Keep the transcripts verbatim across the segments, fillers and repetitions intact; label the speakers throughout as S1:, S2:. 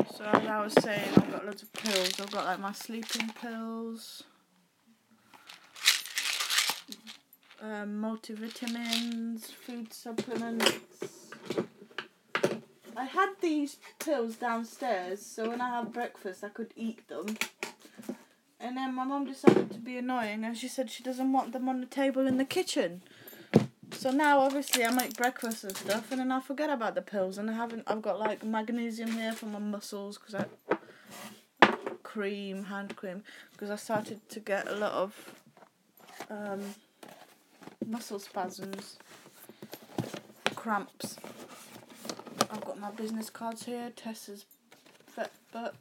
S1: So as I was saying, I've got loads of pills. I've got like my sleeping pills, um, multivitamins, food supplements. I had these pills downstairs, so when I have breakfast I could eat them. And then my mum decided to be annoying and she said she doesn't want them on the table in the kitchen. So now obviously I make breakfast and stuff and then I forget about the pills, and I haven't, I've got like magnesium here for my muscles because I, cream, hand cream, because I started to get a lot of um, muscle spasms, cramps. I've got my business cards here, Tessa's vet book.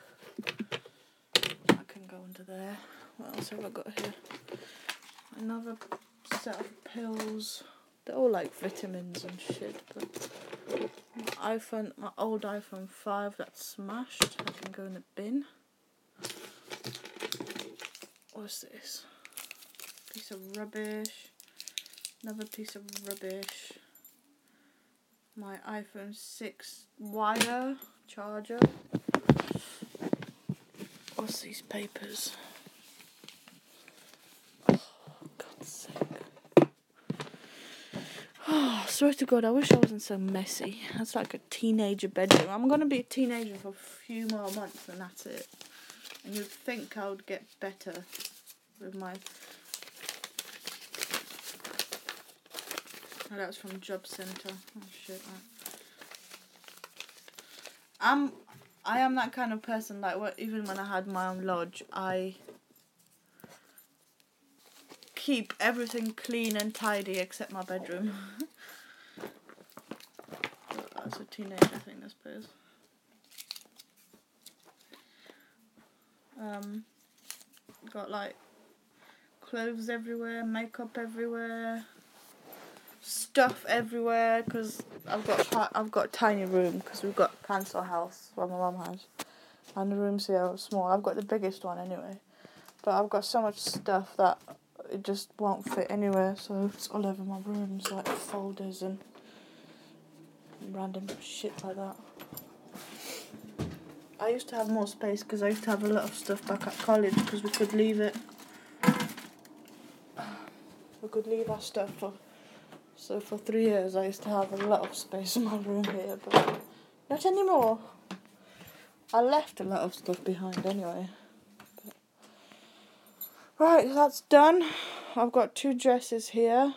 S1: I can go under there. What else have I got here? Another set of pills. They're all like vitamins and shit. But my iPhone, my old iPhone five that's smashed. I can go in the bin. What's this? Piece of rubbish. Another piece of rubbish. My iPhone six wire charger. What's these papers? Oh, God's sake. Oh, I swear to God, I wish I wasn't so messy. That's like a teenager bedroom. I'm going to be a teenager for a few more months and that's it. And you'd think I would get better with my... Oh, that was from Job Centre. Oh shit, man. I'm, I am that kind of person, like, what, even when I had my own lodge, I keep everything clean and tidy except my bedroom. That's a teenager thing, I suppose. Um, got like clothes everywhere, makeup everywhere, stuff everywhere, because I've got I've got a tiny room because we've got council house, what my mum has, and the rooms here are small. I've got the biggest one anyway, but I've got so much stuff that it just won't fit anywhere, so it's all over my rooms, like folders and random shit like that. I used to have more space because I used to have a lot of stuff back at college because we could leave it. We could leave our stuff for. So for three years I used to have a lot of space in my room here, but not anymore. I left a lot of stuff behind anyway. But... Right, that's done. I've got two dresses here.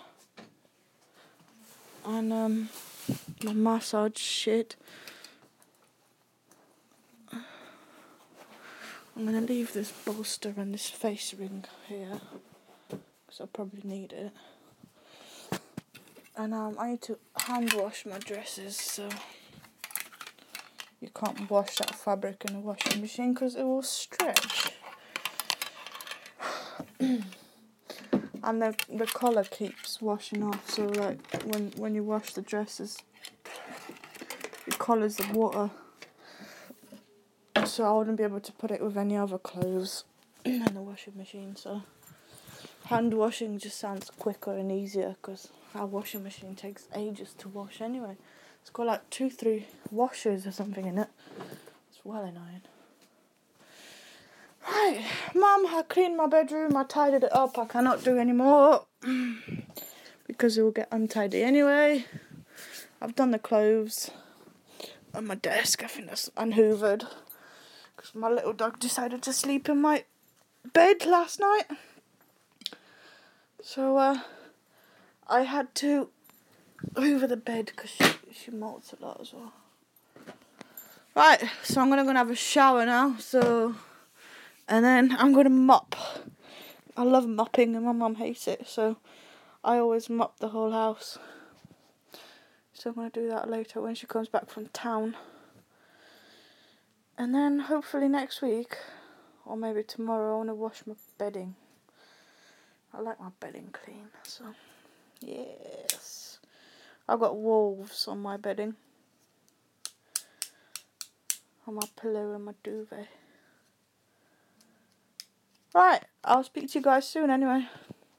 S1: And um, my massage shit. I'm going to leave this bolster and this face ring here, because I'll probably need it. And um, I need to hand wash my dresses, so you can't wash that fabric in a washing machine because it will stretch. And the the collar keeps washing off, so like when when you wash the dresses, it collars the water. So I wouldn't be able to put it with any other clothes in the washing machine. So hand washing just sounds quicker and easier because our washing machine takes ages to wash anyway. It's got like two, three washers or something in it. It's well annoying. Right, Mum, I cleaned my bedroom, I tidied it up, I cannot do any more because it will get untidy anyway. I've done the clothes on my desk, I think that's unhoovered because my little dog decided to sleep in my bed last night. So uh, I had to hoover the bed because she, she molts a lot as well. Right, so I'm going to go and have a shower now, so... And then I'm going to mop. I love mopping and my mum hates it, so I always mop the whole house. So I'm going to do that later when she comes back from town. And then hopefully next week, or maybe tomorrow, I want to wash my bedding. I like my bedding clean, so yes. I've got wolves on my bedding. On my pillow and my duvet. Right, I'll speak to you guys soon anyway.